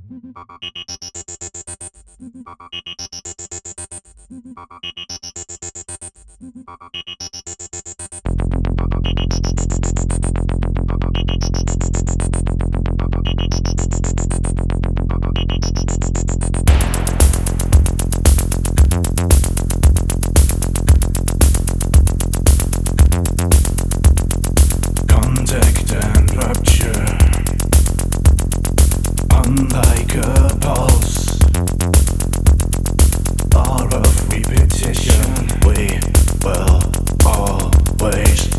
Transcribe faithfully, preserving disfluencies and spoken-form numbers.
Contact and rupture, unlike a pulse or of repetition, we will always